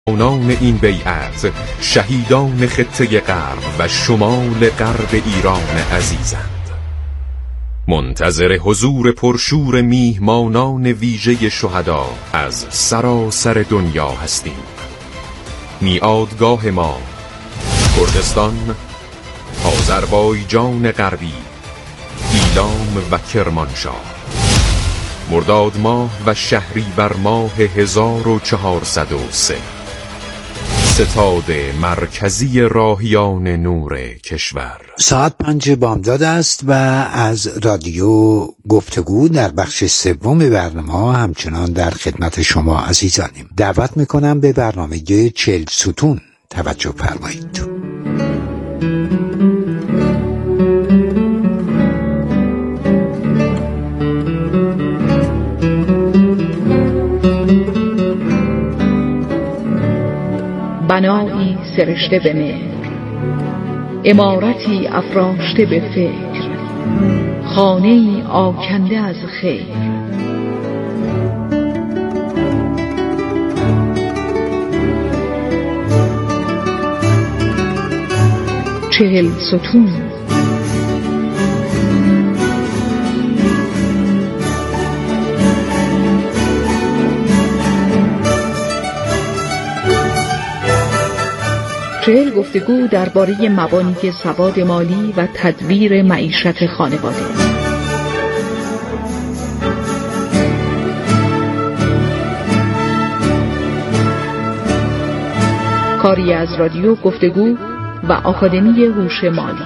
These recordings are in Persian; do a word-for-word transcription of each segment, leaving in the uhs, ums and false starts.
نان این بیعت شهیدان خطه غرب و شمال غرب ایران عزیزند. منتظر حضور پرشور میهمانان ویژه شهدا از سراسر دنیا هستیم. میعادگاه ما کردستان، آذربایجان غربی، ایلام و کرمانشاه. مرداد ماه و شهریور ماه هزار و چهارصد و سه. ستاد مرکزی راهیان نور کشور. ساعت پنج بامداد است و از رادیو گفتگو در بخش سوم برنامه همچنان در خدمت شما عزیزانیم. دعوت میکنم به برنامه چهل ستون توجه فرمایید. بنایی سرشته به مهر، عمارتی افراشته به فکر، خانه‌ای آکنده از خیر. چهل ستون. چهل گفتگو درباره مبانی سواد مالی و تدبیر معیشت خانواده. کاری از رادیو گفتگو و آکادمی هوش مالی.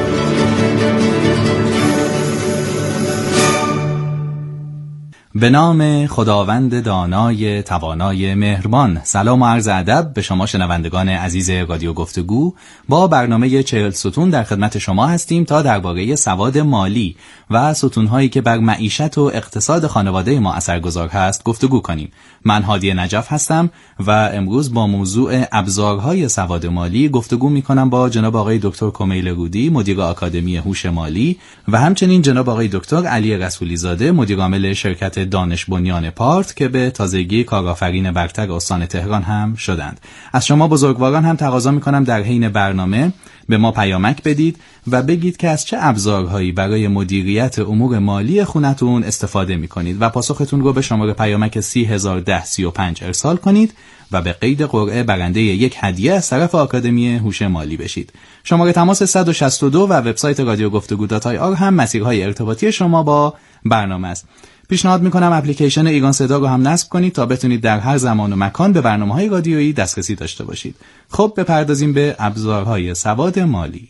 به نام خداوند دانای توانای مهربان. سلام و عرض ادب به شما شنوندگان عزیز رادیو گفتگو. با برنامه چهل ستون در خدمت شما هستیم تا درباره سواد مالی و ستونهایی که بر معیشت و اقتصاد خانواده ما اثرگذار هست گفتگو کنیم. من هادی نجف هستم و امروز با موضوع ابزارهای سواد مالی گفتگو می‌کنم با جناب آقای دکتر کمیل رودی، مدیر آکادمی هوش مالی، و همچنین جناب آقای دکتر علی رسولی زاده، مدیر عامل شرکت دانش بنیان پارت که به تازگی کارآفرین برتر استان تهران هم شدند. از شما بزرگواران هم تقاضا می‌کنم در حین برنامه به ما پیامک بدید و بگید که از چه ابزارهایی برای مدیریت امور مالی خونتون استفاده می‌کنید و پاسختون رو به شماره پیامک سی هزار و ده سی و پنج ارسال کنید و به قید قرعه برنده یک هدیه از طرف آکادمی هوش مالی بشید. شماره تماس صد و شصت و دو و وبسایت رادیو گفتگو دات آی آر هم مسیرهای ارتباطی شما با برنامه است. پیشنهاد میکنم اپلیکیشن ایران صدا رو هم نصب کنید تا بتونید در هر زمان و مکان به برنامه‌های رادیویی دسترسی داشته باشید. خب بپردازیم به ابزارهای سواد مالی.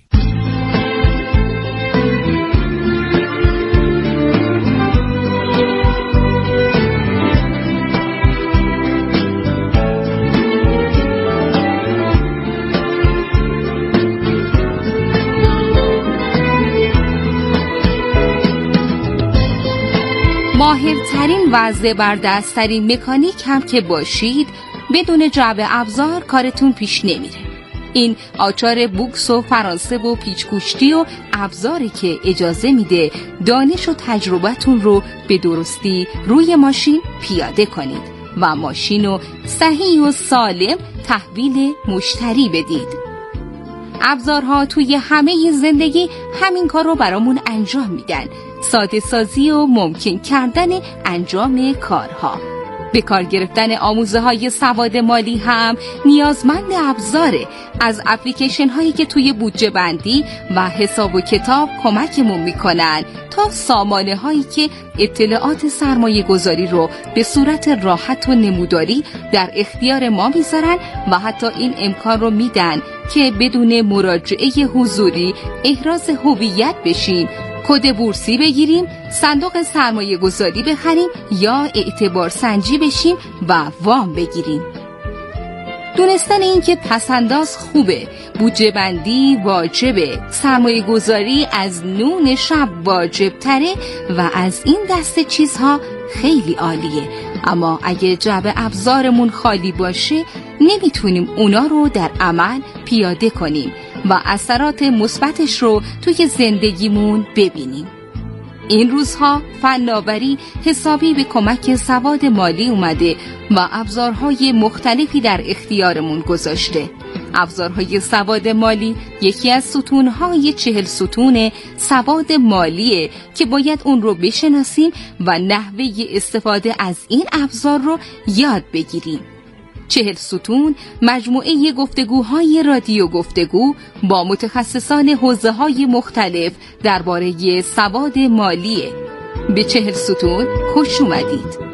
ماهرترین و زبردستترین مکانیک هم که باشید بدون جعب ابزار کارتون پیش نمیره. این آچار بوکس و فرانسه و پیچ‌گوشتی و ابزاری که اجازه میده دانش و تجربتون رو به درستی روی ماشین پیاده کنید و ماشین رو صحیح و سالم تحویل مشتری بدید. ابزارها توی همه زندگی همین کار رو برامون انجام میدن. ساده سازی و ممکن کردن انجام کارها. به کار گرفتن آموزه های سواد مالی هم نیازمند ابزاره. از اپلیکیشن هایی که توی بودجه بندی و حساب و کتاب کمکمون میکنن تا سامانه هایی که اطلاعات سرمایه گذاری رو به صورت راحت و نموداری در اختیار ما میذارن و حتی این امکان رو میدن که بدون مراجعه حضوری احراز هویت بشیم، کد بورسی بگیریم، صندوق سرمایه گذاری بخریم یا اعتبار سنجی بشیم و وام بگیریم. دونستن این که پسنداز خوبه، بودجه بندی واجبه، سرمایه گذاری از نون شب واجب تره و از این دسته چیزها خیلی عالیه. اما اگه جعبه ابزارمون خالی باشه نمیتونیم اونا رو در عمل پیاده کنیم و اثرات مثبتش رو توی زندگیمون ببینیم. این روزها فناوری حسابی به کمک سواد مالی اومده و ابزارهای مختلفی در اختیارمون گذاشته. ابزارهای سواد مالی یکی از ستونهای چهل ستون سواد مالیه که باید اون رو بشناسیم و نحوه استفاده از این ابزار رو یاد بگیریم. چهل ستون مجموعه گفتگوهای رادیو گفتگو با متخصصان حوزه‌های مختلف درباره سواد مالیه. به چهل ستون خوش اومدید.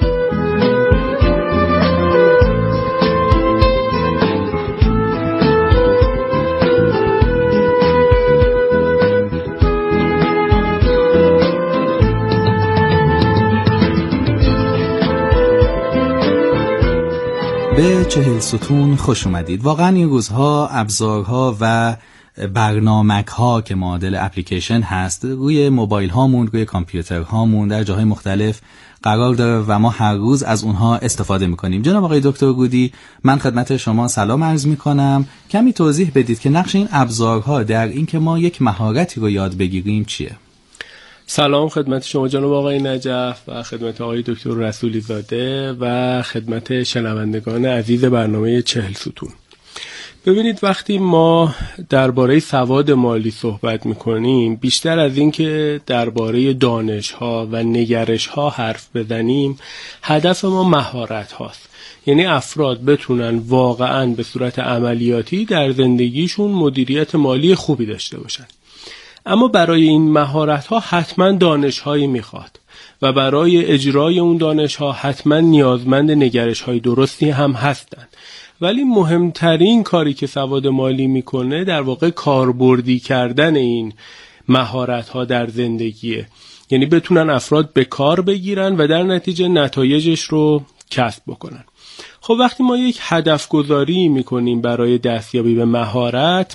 به چهل ستون خوش اومدید. واقعا این روزها ابزارها و برنامک ها که معادل اپلیکیشن هست روی موبایل هامون، روی کامپیوتر هامون در جاهای مختلف قرار داره و ما هر روز از اونها استفاده میکنیم. جناب آقای دکتر گودی، من خدمت شما سلام عرض میکنم. کمی توضیح بدید که نقش این ابزارها در این که ما یک مهارتی رو یاد بگیریم چیه؟ سلام خدمت شما جناب آقای نجف و خدمت آقای دکتر رسولی زاده و خدمت شنوندگان عزیز برنامه چهل ستون. ببینید، وقتی ما درباره سواد مالی صحبت میکنیم، بیشتر از این که درباره دانش ها و نگرش ها حرف بزنیم، هدف ما مهارت هاست. یعنی افراد بتونن واقعاً به صورت عملیاتی در زندگیشون مدیریت مالی خوبی داشته باشن. اما برای این مهارت‌ها حتما دانش‌هایی میخواد و برای اجرای اون دانش‌ها حتما نیازمند نگرش‌های درستی هم هستند. ولی مهمترین کاری که سواد مالی میکنه در واقع کاربردی کردن این مهارت‌ها در زندگیه. یعنی بتونن افراد به کار بگیرن و در نتیجه نتایجش رو کسب بکنن. خب وقتی ما یک هدف گذاری میکنیم برای دستیابی به مهارت،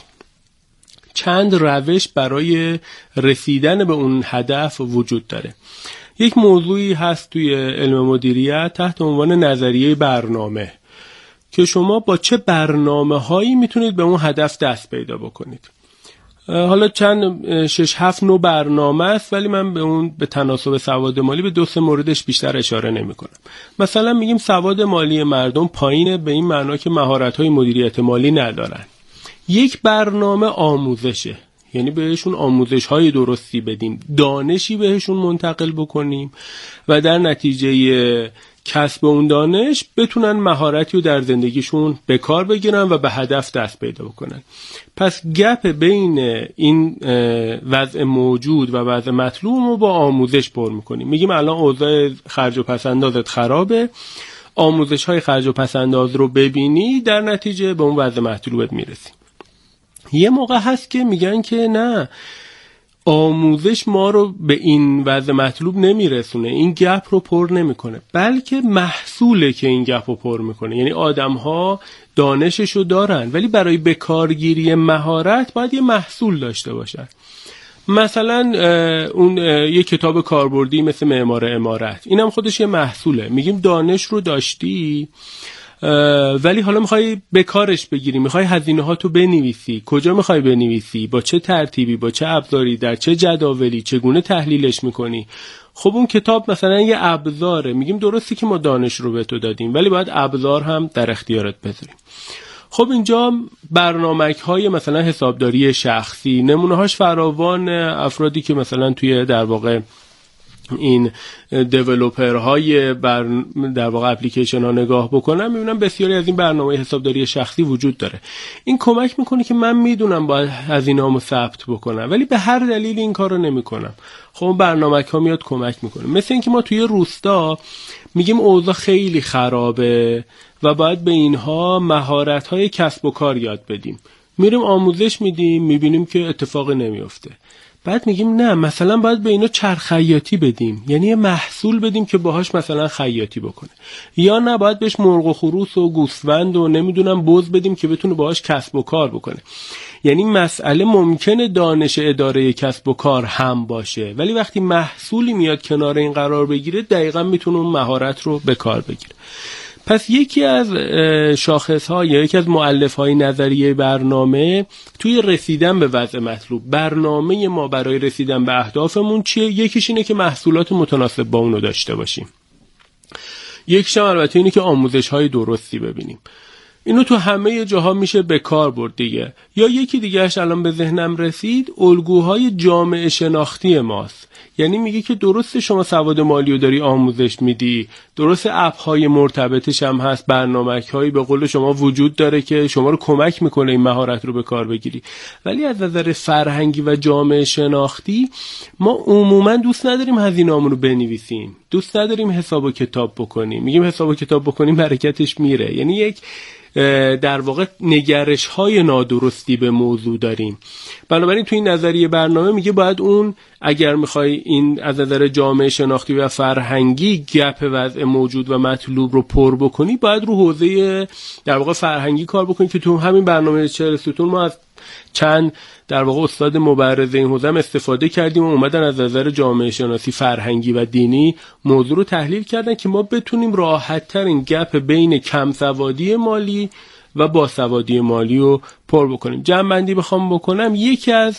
چند روش برای رسیدن به اون هدف وجود داره. یک موضوعی هست توی علم مدیریت تحت عنوان نظریه برنامه که شما با چه برنامه هایی میتونید به اون هدف دست پیدا بکنید. حالا چند شش هفت نوع برنامه است، ولی من به اون به تناسب سواد مالی به دو سه موردش بیشتر اشاره نمی کنم. مثلا میگیم سواد مالی مردم پایینه، به این معنا که مهارت های مدیریت مالی ندارن. یک برنامه آموزشه، یعنی بهشون آموزش های درستی بدیم، دانشی بهشون منتقل بکنیم و در نتیجه کسب اون دانش بتونن مهارتی رو در زندگیشون به کار بگیرن و به هدف دست پیدا بکنن. پس گپ بین این وضع موجود و وضع مطلوب رو با آموزش پر میکنیم. میگیم الان اوضاع خرج و پسندازت خرابه، آموزش های خرج و پسنداز رو ببینی، در نتیجه به اون وضع مطلوبت میرسی. یه موقع هست که میگن که نه، آموزش ما رو به این وضع مطلوب نمیرسونه، این گپ رو پر نمیکنه، بلکه محصوله که این گپ رو پر میکنه. یعنی آدم ها دانششو دارن ولی برای بکارگیری مهارت باید یه محصول داشته باشن. مثلا اون یه کتاب کاربردی مثل معمار عمارت، اینم خودش یه محصوله. میگیم دانش رو داشتی ولی حالا میخوای به کارش بگیری، میخوای هزینه ها تو بنویسی، کجا میخوای بنویسی، با چه ترتیبی، با چه ابزاری، در چه جداولی، چگونه تحلیلش میکنی. خب اون کتاب مثلا یه ابزاره. میگیم درستی که ما دانش رو به تو دادیم ولی باید ابزار هم در اختیارت بذاریم. خب اینجا برنامه‌ک های مثلا حسابداری شخصی، نمونه هاش فراوان. افرادی که مثلا توی در واقع این دیولپرهای بر در واقع اپلیکیشن ها نگاه بکنم، میبینم بسیاری از این برنامه حسابداری شخصی وجود داره. این کمک میکنه که من میدونم باید هزینه‌هامو ثبت بکنم ولی به هر دلیل این کارو نمیکنم. خب برنامه‌ک ها میاد کمک میکنه. مثل اینکه ما توی روستا میگیم اوضاع خیلی خرابه و باید به اینها مهارت‌های کسب و کار یاد بدیم. میریم آموزش میدیم، میبینیم که اتفاقی نمیفته. بعد میگیم نه، مثلا باید به اینا چرخ خیاطی بدیم، یعنی یه محصول بدیم که باهاش مثلا خیاطی بکنه. یا نه، باید بهش مرغ و خروس و گوسفند و نمیدونم بز بدیم که بتونه باهاش کسب و کار بکنه. یعنی مسئله ممکنه دانش اداره کسب و کار هم باشه ولی وقتی محصولی میاد کنار این قرار بگیره، دقیقاً میتونه اون مهارت رو به کار بگیره. پس یکی از شاخص‌ها یا یکی از مؤلفه‌های نظریه برنامه توی رسیدن به وضع مطلوب، برنامه ما برای رسیدن به اهدافمون چیه؟ یکیش اینه که محصولات متناسب با اونو داشته باشیم. یکیش هم البته اینه که آموزش‌های درستی ببینیم. اینو تو همه جاها میشه به کار برد دیگه. یا یکی دیگهش الان به ذهنم رسید، الگوهای جامعه شناختی ماست. یعنی میگه که درسته شما سواد مالی رو داری آموزش میدی، درسته اپ های مرتبطش هم هست، برنامه‌ک هایی به قول شما وجود داره که شما رو کمک میکنه این مهارت رو به کار بگیری، ولی از نظر فرهنگی و جامعه شناختی ما عموما دوست نداریم هزینه‌مون رو بنویسیم، دوست نداریم حساب و کتاب بکنیم. میگیم حساب و کتاب بکنیم برکتش میره. یعنی یک در واقع نگرش های نادرستی به موضوع داریم. بنابراین تو این نظریه برنامه میگه باید اون، اگر میخوای این از نظر جامعه شناختی و فرهنگی گپ وضع موجود و مطلوب رو پر بکنی، باید رو حوزه در واقع فرهنگی کار بکنی که تو همین برنامه چهل ستون ما از چند در واقع استاد مبرز این حوزه استفاده کردیم و اومدن از نظر جامعه شناسی، فرهنگی و دینی موضوع رو تحلیل کردن که ما بتونیم راحت‌تر این گپ بین کم سوادی مالی و باسوادی مالی رو پر بکنیم. جمع‌بندی بخوام بکنم، یکی از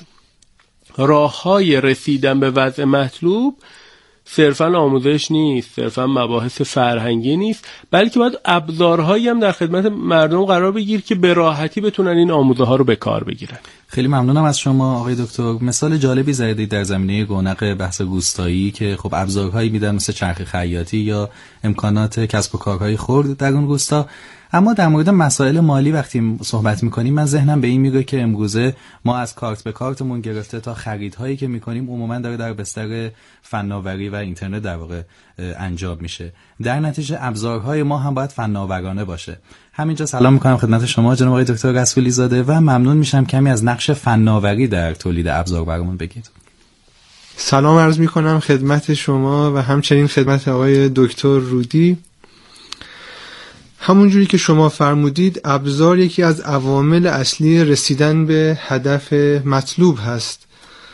راه‌های رسیدن به وضع مطلوب صرفاً آموزش نیست، صرفاً مباحث فرهنگی نیست، بلکه باید ابزارهایی هم در خدمت مردم قرار بگیر که به راحتی بتونن این آموزه ها رو به کار بگیرن. خیلی ممنونم از شما آقای دکتر. مثال جالبی زدید در زمینه گونق بحث روستایی که خب ابزارهایی میدن مثل چرخ خیاطی یا امکانات کسب و کارهای خرد در اون روستا. اما در مورد مسائل مالی وقتی صحبت میکنیم، من ذهنم به این میگه که امروزه ما از کارت به کارتمون گرفته تا خریدهایی که میکنیم عموما داره در بستر فناوری و اینترنت در واقع انجام میشه. در نتیجه ابزارهای ما هم باید فناورانه باشه. همینجا سلام میکنم خدمت شما جناب آقای دکتر رسولی زاده و ممنون میشم کمی از نقش فناوری در تولید ابزار برامون بگید. سلام عرض میکنم خدمت شما و همچنین خدمت آقای دکتر رودی. همونجوری که شما فرمودید، ابزار یکی از عوامل اصلی رسیدن به هدف مطلوب هست،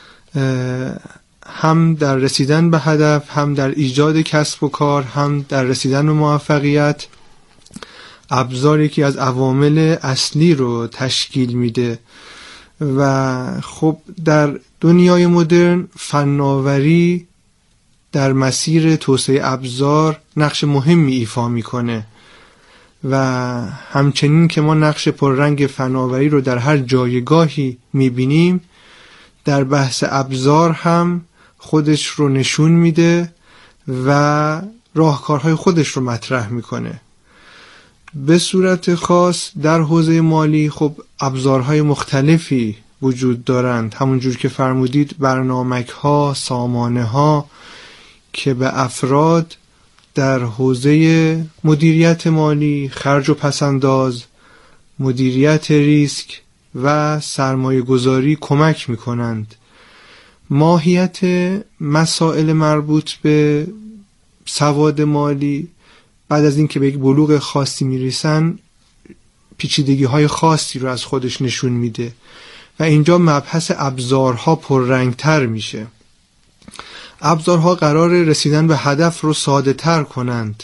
هم در رسیدن به هدف، هم در ایجاد کسب و کار، هم در رسیدن به موفقیت. ابزار یکی از عوامل اصلی رو تشکیل میده و خب در دنیای مدرن فناوری در مسیر توسعه ابزار نقش مهمی ایفا میکنه و همچنین که ما نقش پررنگ فناوری رو در هر جایگاهی میبینیم، در بحث ابزار هم خودش رو نشون میده و راهکارهای خودش رو مطرح میکنه. به صورت خاص در حوزه مالی خب ابزارهای مختلفی وجود دارند، همونجور که فرمودید برنامه‌ک ها، سامانه ها که به افراد در حوزه مدیریت مالی، خرج و پسنداز، مدیریت ریسک و سرمایه گذاری کمک می کنند. ماهیت مسائل مربوط به سواد مالی بعد از اینکه به یک بلوغ خاصی می رسن پیچیدگی های خاصی رو از خودش نشون میده و اینجا مبحث ابزارها پررنگتر میشه. ابزارها قرار رسیدن به هدف رو ساده تر کنند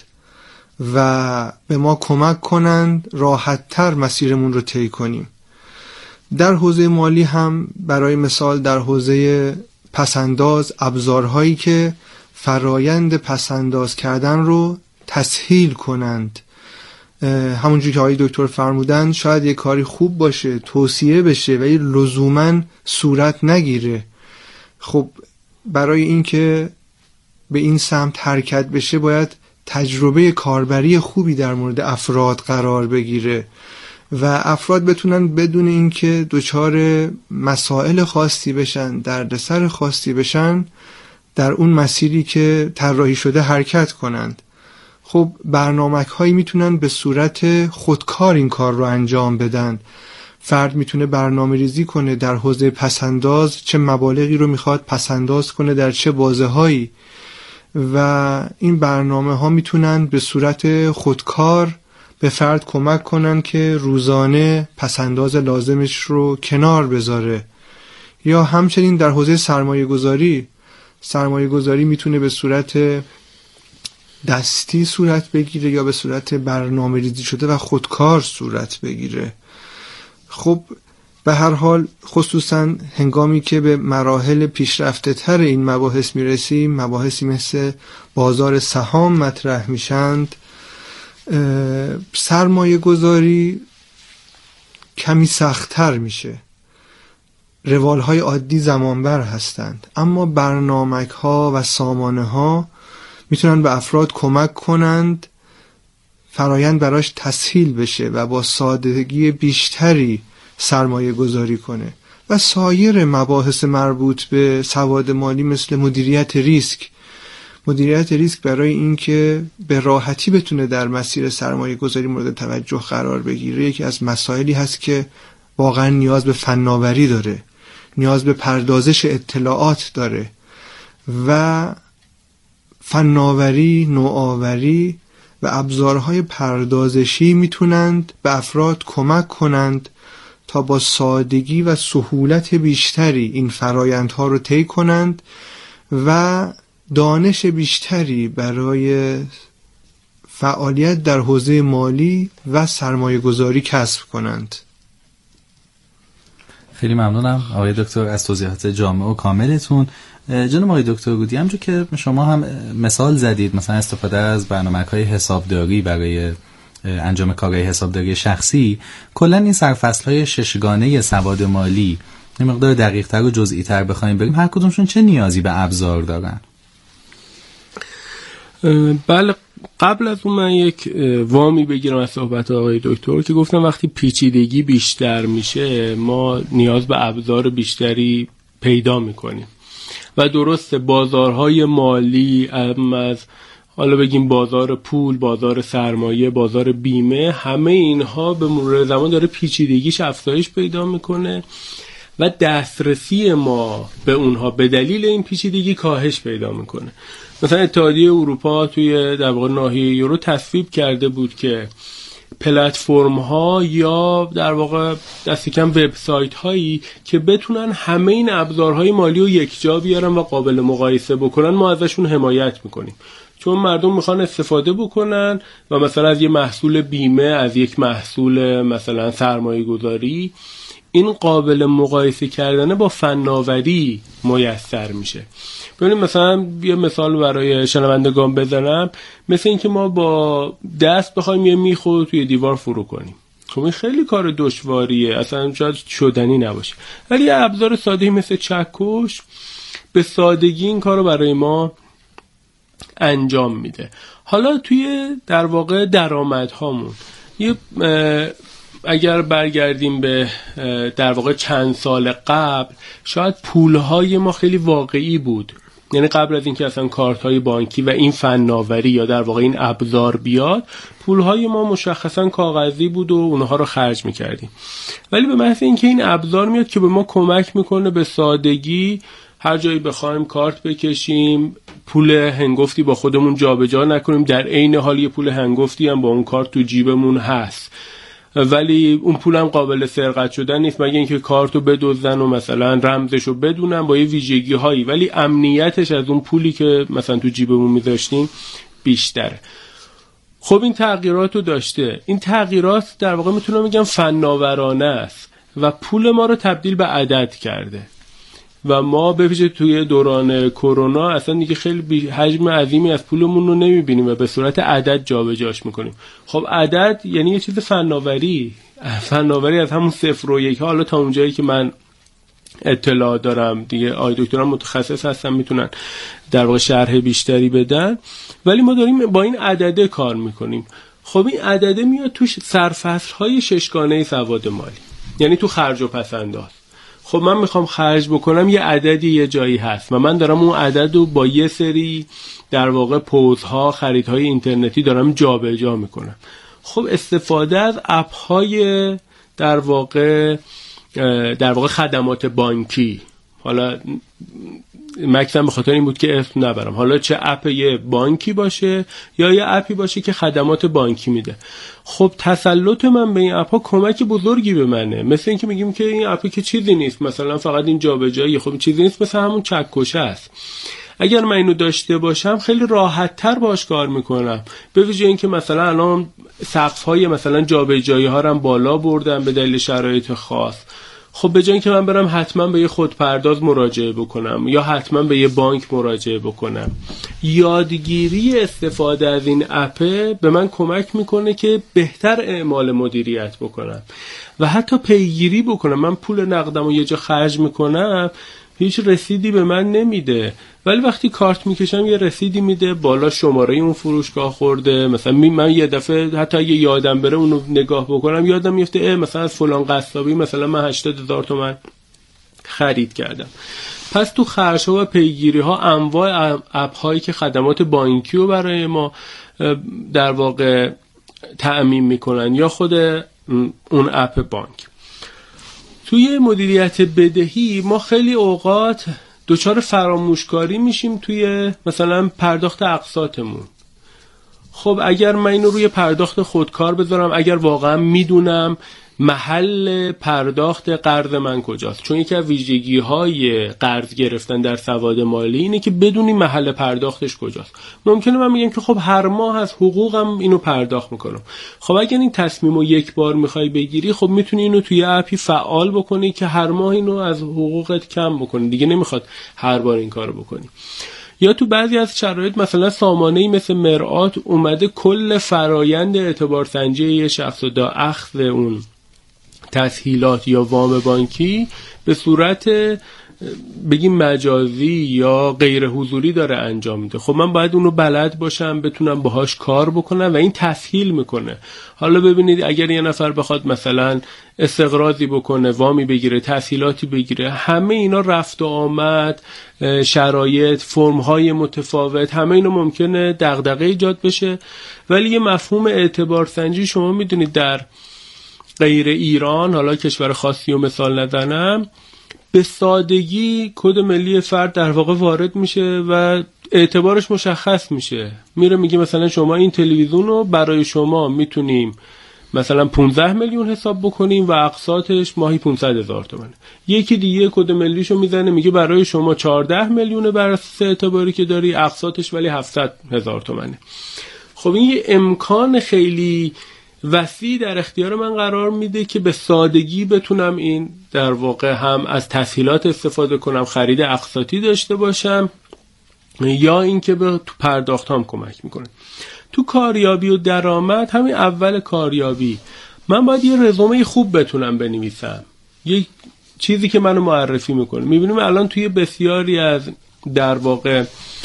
و به ما کمک کنند راحت تر مسیرمون رو طی کنیم. در حوزه مالی هم برای مثال در حوزه پسنداز ابزارهایی که فرایند پسنداز کردن رو تسهیل کنند. همونجوری که آقای دکتر فرمودن شاید یک کاری خوب باشه، توصیه بشه ولی لزوماً صورت نگیره. خب برای اینکه به این سمت حرکت بشه باید تجربه کاربری خوبی در مورد افراد قرار بگیره و افراد بتونن بدون اینکه دچار مسائل خاصی بشن، دردسر خاصی بشن، در اون مسیری که طراحی شده حرکت کنند. خب برنامه‌ک هایی میتونن به صورت خودکار این کار رو انجام بدن. فرد میتونه برنامه ریزی کنه در حوزه پسنداز چه مبالغی رو میخواد پسنداز کنه در چه بازه هایی و این برنامه ها میتونن به صورت خودکار به فرد کمک کنن که روزانه پسنداز لازمش رو کنار بذاره. یا همچنین در حوزه سرمایه گذاری سرمایه گذاری میتونه به صورت دستی صورت بگیره یا به صورت برنامه ریزی شده و خودکار صورت بگیره. خب به هر حال خصوصا هنگامی که به مراحل پیشرفته تر این مباحث میرسیم، مباحثی مثل بازار سهام مطرح میشند، سرمایه گذاری کمی سخت‌تر میشه. روالهای عادی زمانبر هستند، اما برنامه ها و سامانه ها میتونن به افراد کمک کنند فرایند براش تسهیل بشه و با سادگی بیشتری سرمایه گذاری کنه. و سایر مباحث مربوط به سواد مالی مثل مدیریت ریسک مدیریت ریسک برای اینکه به راحتی بتونه در مسیر سرمایه گذاری مورد توجه قرار بگیره، یکی از مسائلی هست که واقعا نیاز به فناوری داره، نیاز به پردازش اطلاعات داره و فناوری، نوآوری و ابزارهای پردازشی میتونند به افراد کمک کنند تا با سادگی و سهولت بیشتری این فرایندها رو طی کنند و دانش بیشتری برای فعالیت در حوزه مالی و سرمایه گذاری کسب کنند. خیلی ممنونم آقای دکتر از توضیحات جامع و کاملتون. جناب آقای دکتر گودی، همونجور که شما هم مثال زدید، مثلا استفاده از برنامه‌های حسابداری برای انجام کارهای حسابداری شخصی، کلا این سرفصل‌های ششگانه سواد مالی یه مقدار دقیق‌تر و جزئی‌تر بخوایم بریم، هر کدومشون چه نیازی به ابزار دارن؟ بله، قبل از اون من یک وامی بگیرم از صحبت آقای دکتر که گفتم وقتی پیچیدگی بیشتر میشه ما نیاز به ابزار بیشتری پیدا میکنیم و درسته بازارهای مالی، از حالا بگیم بازار پول، بازار سرمایه، بازار بیمه، همه اینها به مرور زمان داره پیچیدگیش افزایش پیدا میکنه و دسترسی ما به اونها به دلیل این پیچیدگی کاهش پیدا میکنه. مثلا اتحادیه اروپا توی در واقع ناحیه یورو تصویب کرده بود که پلتفرم ها یا در واقع دست کم وبسایت هایی که بتونن همه این ابزارهای مالی رو یک جا بیارن و قابل مقایسه بکنن ما ازشون حمایت میکنیم، چون مردم میخوان استفاده بکنن و مثلا از یه محصول بیمه، از یک محصول مثلا سرمایه گذاری، این قابل مقایسه کردن با فناوری میسر میشه. ببینیم مثلا یه مثال برای شنوندگان بزنم، مثل اینکه ما با دست بخوایم یه میخ رو توی دیوار فرو کنیم، خب این خیلی کار دشواریه، اصلا شاید شدنی نباشه، ولی یه ابزار ساده‌ای مثل چکش به سادگی این کار رو برای ما انجام میده. حالا توی در واقع درآمدهامون یه اگر برگردیم به در واقع چند سال قبل، شاید پولهای ما خیلی واقعی بود، یعنی قبل از اینکه اصلا کارت‌های بانکی و این فناوری یا در واقع این ابزار بیاد، پولهای ما مشخصا کاغذی بود و اونها رو خرج می‌کردیم. ولی به محض اینکه این ابزار میاد که به ما کمک میکنه به سادگی هر جایی بخوایم کارت بکشیم، پول هنگفتی با خودمون جابجا نکنیم، در عین حال یه پول هنگفتی هم با اون کارت تو جیبمون هست، ولی اون پولم قابل سرقت شدن نیست مگه اینکه کارتو بدزدن و مثلا رمزشو بدونن با یه ویژگی هایی، ولی امنیتش از اون پولی که مثلا تو جیبمون میذاشتیم بیشتره. خب این تغییراتو داشته، این تغییرات در واقع میتونم بگم فناورانه است و پول ما رو تبدیل به عدد کرده و ما به ویژه توی دوران کرونا اصلا دیگه خیلی حجم عظیمی از پولمون رو نمیبینیم و به صورت عدد جابجاش میکنیم. خب عدد یعنی یه چیز فناوری، فناوری از همون صفر و یک، حالا تا اونجایی که من اطلاع دارم دیگه آقای دکتران متخصص هستن میتونن در واقع شرح بیشتری بدن، ولی ما داریم با این عدده کار میکنیم. خب این عدده میاد توش سرفصل‌های ششگانه سواد مالی، یعنی تو خرج و پس‌انداز. خب من میخوام خرج بکنم، یه عددی یه جایی هست و من دارم اون عدد رو با یه سری در واقع پوزها، خریدهای اینترنتی دارم جابجا جا میکنم. خب استفاده از اپ‌های در واقع در واقع خدمات بانکی، حالا مکسم به خاطر این بود که اسم نبرم، حالا چه اپ یه بانکی باشه یا یه اپی باشه که خدمات بانکی میده، خب تسلط من به این اپ ها کمک بزرگی به منه. مثل این که میگیم که این اپی که چیزی نیست، مثلا فقط این جابجایی، خب چیزی نیست، مثل همون چکش است. اگر من اینو داشته باشم خیلی راحت تر باش کار میکنم. به ویژه اینکه مثلا الان سقف‌های مثلا جابجایی‌ها رو هم بالا بردم به دلیل شرایط خاص. خب به جای اینکه من برم حتما به یه خودپرداز مراجعه بکنم یا حتما به یه بانک مراجعه بکنم، یادگیری استفاده از این اپ به من کمک میکنه که بهتر اعمال مدیریت بکنم و حتی پیگیری بکنم. من پول نقدم رو یه جا خرج میکنم، هیچ رسیدی به من نمیده، ولی وقتی کارت میکشم یه رسیدی میده، بالا شماره اون فروشگاه خورده. مثلا من یه دفعه حتی اگه یادم بره اونو نگاه بکنم یادم میفته مثلا از فلان قصابی مثلا من هشتاد هزار تومان خرید کردم. پس تو خرج‌ها و پیگیری‌ها انواع اپ هایی که خدمات بانکی رو برای ما در واقع تأمین میکنن یا خود اون اپ بانک. توی مدیریت بدهی ما خیلی اوقات دچار فراموشکاری میشیم توی مثلا پرداخت اقساطمون. خب اگر من اینو روی پرداخت خودکار بذارم، اگر واقعا میدونم محل پرداخت قرض من کجاست، چون یکی از ویژگی‌های قرض گرفتن در سواد مالی اینه که بدونی محل پرداختش کجاست. ممکنه من میگم که خب هر ماه از حقوقم اینو پرداخت میکنم. خب اگر این تصمیمو یک بار میخوای بگیری، خب میتونی اینو توی اپی فعال بکنی که هر ماه اینو از حقوقت کم بکنی، دیگه نمیخواد هر بار این کارو بکنی. یا تو بعضی از شرایط مثلا سامانه‌ای مثل مرآت اومده کل فرایند اعتبار سنجی یه شخص و دا اخذ اون تسهیلات یا وام بانکی به صورت بگیم مجازی یا غیر حضوری داره انجام میده. خب من باید اونو بلد باشم، بتونم باهاش کار بکنم و این تسهیل میکنه. حالا ببینید اگر یه نفر بخواد مثلا استقراضی بکنه، وامی بگیره، تسهیلاتی بگیره، همه اینا رفت و آمد، شرایط، فرم‌های متفاوت، همه اینا ممکنه دغدغه ایجاد بشه. ولی یه مفهوم اعتبار سنجی شما میدونید در غیر ایران، حالا کشور خاصی و مثال نزنم، به سادگی کد ملی فرد در واقع وارد میشه و اعتبارش مشخص میشه. میره میگه مثلا شما این تلویزیون رو برای شما میتونیم مثلا پانزده میلیون حساب بکنیم و اقساطش ماهی پانصد هزار تومانه. یکی دیگه کد ملیشو میزنه میگه برای شما چهارده میلیون بر اساس اعتباری که داری، اقساطش ولی هفتصد هزار تومانه. خب این یه امکان خیلی وسیع در اختیار من قرار میده که به سادگی بتونم این در واقع هم از تسهیلات استفاده کنم، خرید اقساطی داشته باشم، یا اینکه به تو پرداخت هم کمک میکنه. تو کاریابی و درآمد، همین اول کاریابی من باید یه رزومه خوب بتونم بنویسم، یه چیزی که منو معرفی میکنه. میبینیم الان توی بسیاری از در واقع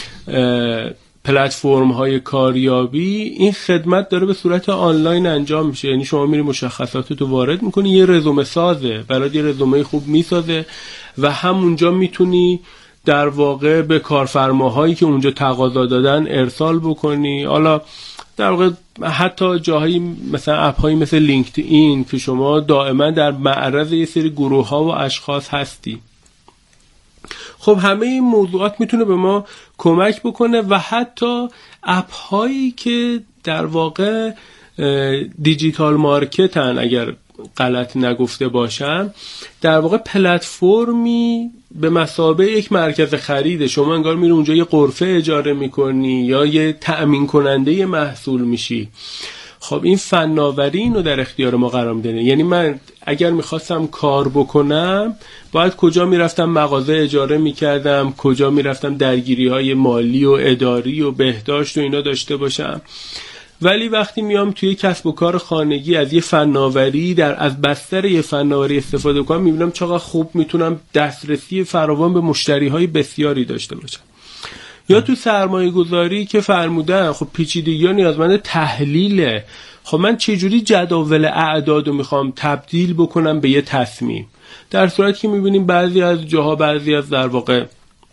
پلتفرم های کاریابی این خدمت داره به صورت آنلاین انجام میشه. یعنی شما میری مشخصاتتو وارد میکنی، یه رزومه سازه برات، یه رزومه خوب میسازه و همونجا میتونی در واقع به کارفرماهایی که اونجا تقاضا دادن ارسال بکنی. حالا در واقع حتی جاهایی مثلا اپ هایی مثل لینکد این که شما دائما در معرض یه سری گروه ها و اشخاص هستی. خب همه این موضوعات میتونه به ما کمک بکنه و حتی اپ هایی که در واقع دیجیتال مارکتن، اگر غلط نگفته باشم، در واقع پلتفرمی به مثابه یک مرکز خرید. شما انگار میری اونجا یه غرفه اجاره میکنی یا یه تأمین کننده محصول میشی. خب این فناوری اینو در اختیار ما قرار میده. یعنی من اگر میخواستم کار بکنم باید کجا میرفتم مغازه اجاره میکردم، کجا میرفتم درگیری های مالی و اداری و بهداشت و اینا داشته باشم. ولی وقتی میام توی کسب و کار خانگی از یه فناوری در از بستر یه فناوری استفاده کنم، میبینم چقدر خوب میتونم دسترسی فراوان به مشتری های بسیاری داشته باشم. یا تو سرمایه گذاری که فرمودن خب پیچیدگی ها نیازمند تحلیله. خب من چجوری جداول اعداد رو میخوام تبدیل بکنم به یه تصمیم، در صورتی که میبینیم بعضی از جاها، بعضی از در واقع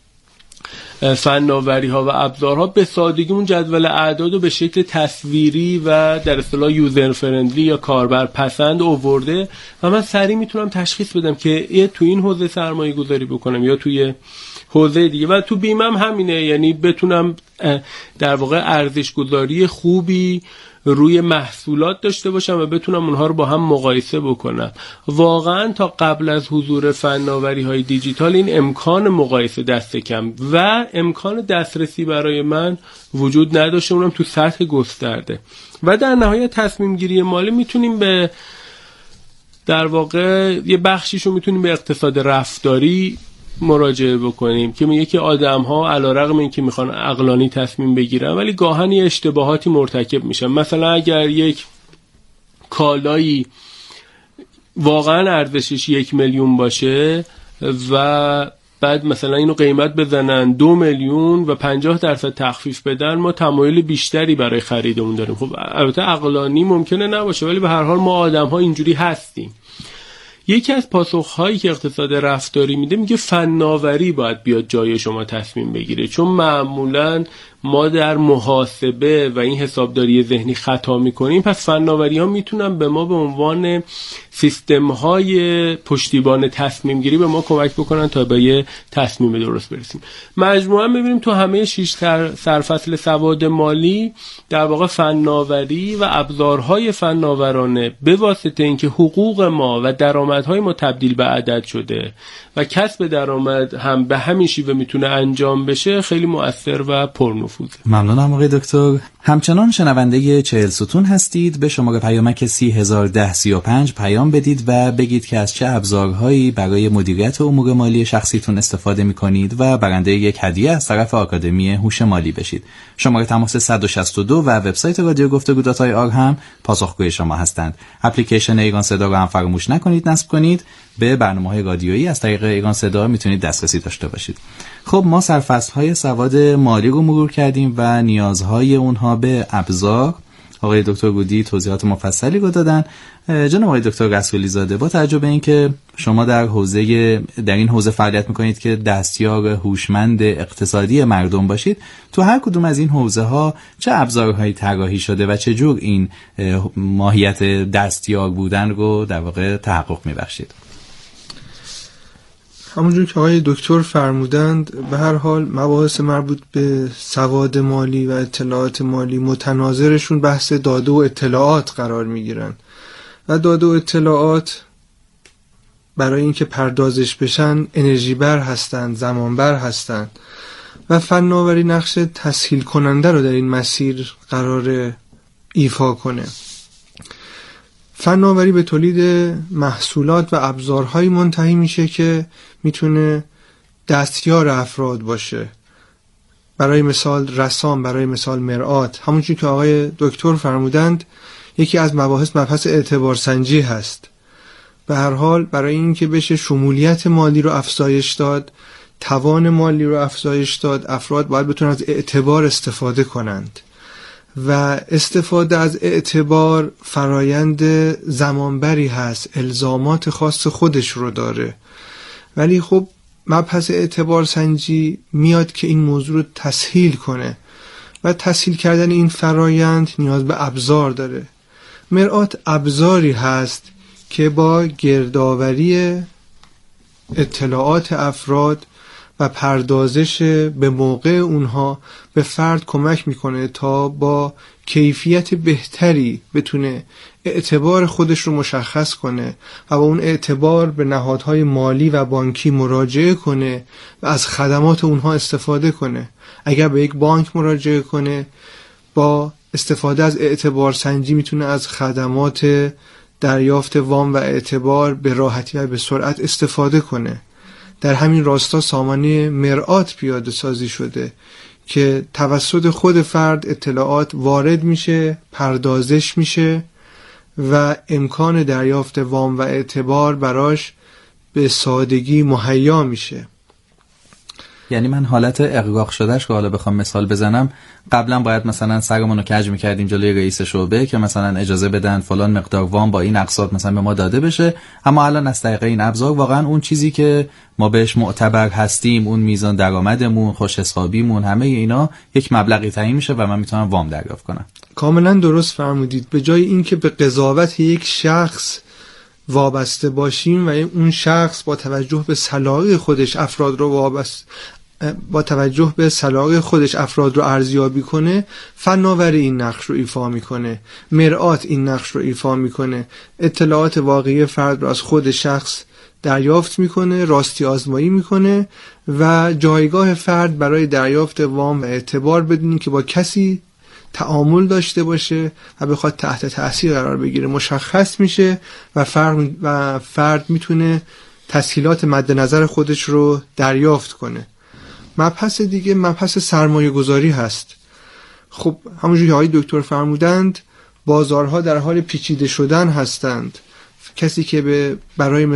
فناوری ها و ابزارها به سادگی اون جدول اعداد رو به شکل تصویری و در اصطلاح یوزر فرندلی یا کاربر پسند آورده و من سریع میتونم تشخیص بدم که یه تو این حوزه سرمایه گذاری بکنم یا توی حوزه دیگه. و تو بیمم همینه، یعنی بتونم در واقع ارزش گذاری خوبی روی محصولات داشته باشم و بتونم اونها رو با هم مقایسه بکنم. واقعا تا قبل از حضور فناوری های دیجیتال این امکان مقایسه دست کم و امکان دسترسی برای من وجود نداشته، اونم تو سطح گسترده. و در نهایت تصمیم گیری مالی میتونیم به در واقع یه بخشیشو میتونیم به اقتصاد رفتاری مراجعه بکنیم که میگه که آدم ها علیرغم اینکه میخوان عقلانی تصمیم بگیرن ولی گاهن یه اشتباهاتی مرتکب میشن. مثلا اگر یک کالایی واقعا ارزشش یک میلیون باشه و بعد مثلا اینو قیمت بزنن دو میلیون و پنجاه درصد تخفیف بدن، ما تمایل بیشتری برای خرید اون داریم. خب البته عقلانی ممکنه نباشه ولی به هر حال ما آدم ها اینجوری هستیم. یکی از پاسخهایی که اقتصاد رفتاری میده میگه فناوری باید بیاد جای شما تصمیم بگیره، چون معمولا ما در محاسبه و این حسابداری ذهنی خطا میکنیم، پس فناوری ها میتونن به ما به عنوان سیستم های پشتیبان تصمیم گیری به ما کمک بکنن تا به یه تصمیم درست برسیم. مجموعاً ببینیم تو همه شش سرفصل سواد مالی در واقع فناوری و ابزارهای فناورانه به واسطه اینکه حقوق ما و درآمدهای ما تبدیل به عدد شده و کسب درآمد هم به همین شیوه میتونه انجام بشه، خیلی مؤثر و پرنفوذه. ممنونم آقای دکتر. همچنان شنونده چهل ستون هستید. به شماره پیامک سی هزار و ده سی و پنج پیام بدید و بگید که از چه ابزارهایی برای مدیریت امور مالی شخصیتون استفاده میکنید و برنده یک هدیه از طرف آکادمی هوش مالی بشید. شماره تماس صد و شصت و دو و وبسایت رادیو گفتگو دات آی آر هم پاسخگوی شما هستند. اپلیکیشن ایران صدا رو هم فراموش نکنید نصب کنید. به برنامه‌های رادیویی از طریق ایران صدا میتونید دسترسی داشته باشید. خب ما سرفصل‌های سواد مالی رو مرور کردیم و نیازهای اونها به ابزار. آقای دکتر گودی توضیحات مفصلی رو دادن. جناب آقای دکتر رسولی زاده، با توجه به اینکه شما در حوزه در این حوزه فعالیت میکنید که دستیار هوشمند اقتصادی مردم باشید، تو هر کدوم از این حوزه ها چه ابزارهایی طراحی شده و چه جور این ماهیت دستیار بودن رو در واقع تحقق میبخشید؟ همونجور که آقای دکتر فرمودند، به هر حال مباحث مربوط به سواد مالی و اطلاعات مالی متناظرشون بحث داده و اطلاعات قرار میگیرن و داده و اطلاعات برای اینکه پردازش بشن انرژی بر هستند، زمان بر هستند و فناوری نقش تسهیل کننده رو در این مسیر قرار ایفا کنه. فناوری به تولید محصولات و ابزارهایی منتهی میشه که میتونه دستیار افراد باشه. برای مثال رسام، برای مثال مرآت. همونجور که آقای دکتر فرمودند، یکی از مباحث مبحث اعتبار سنجی هست. به هر حال برای اینکه بشه شمولیت مالی رو افزایش داد، توان مالی رو افزایش داد، افراد باید بتونن از اعتبار استفاده کنند و استفاده از اعتبار فرایند زمانبری هست، الزامات خاص خودش رو داره. ولی خب مبحث اعتبار سنجی میاد که این موضوع رو تسهیل کنه و تسهیل کردن این فرایند نیاز به ابزار داره. مرآت ابزاری هست که با گردآوری اطلاعات افراد و پردازش به موقع اونها به فرد کمک میکنه تا با کیفیت بهتری بتونه اعتبار خودش رو مشخص کنه و با اون اعتبار به نهادهای مالی و بانکی مراجعه کنه و از خدمات اونها استفاده کنه. اگر به یک بانک مراجعه کنه، با استفاده از اعتبار سنجی میتونه از خدمات دریافت وام و اعتبار به راحتی و به سرعت استفاده کنه. در همین راستا سامانه مرآت پیاده سازی شده که توسط خود فرد اطلاعات وارد میشه، پردازش میشه و امکان دریافت وام و اعتبار براش به سادگی مهیا میشه. یعنی من حالت اغراق شدهش که حالا بخوام مثال بزنم، قبلا باید مثلا سرمون رو کج میکردیم جلوی رئیس شعبه که مثلا اجازه بدن فلان مقدار وام با این اقساط مثلا به ما داده بشه، اما الان از طریق این ابزار واقعا اون چیزی که ما بهش معتبر هستیم، اون میزان درآمدمون، خوش حسابیمون، همه اینا یک مبلغی تعیین میشه و من میتونم وام دریافت کنم. کاملا درست فرمودید. به جای اینکه به قضاوت یک شخص وابسته باشیم و اون شخص با توجه به صلاحیت خودش افراد رو وابسته با توجه به سلاح خودش افراد رو ارزیابی کنه، فناوری این نقش رو ایفا میکنه، مرآت این نقش رو ایفا میکنه، اطلاعات واقعی فرد رو از خود شخص دریافت میکنه، راستی آزمایی میکنه و جایگاه فرد برای دریافت وام و اعتبار بدون که با کسی تعامل داشته باشه و بخواد تحت تأثیر قرار بگیره مشخص میشه و فرد, و فرد میتونه تسهیلات مد نظر خودش رو دریافت کنه. مبحث دیگه مبحث سرمایه گذاری هست. خب همونجوری های دکتر فرمودند بازارها در حال پیچیده شدن هستند. کسی که به برای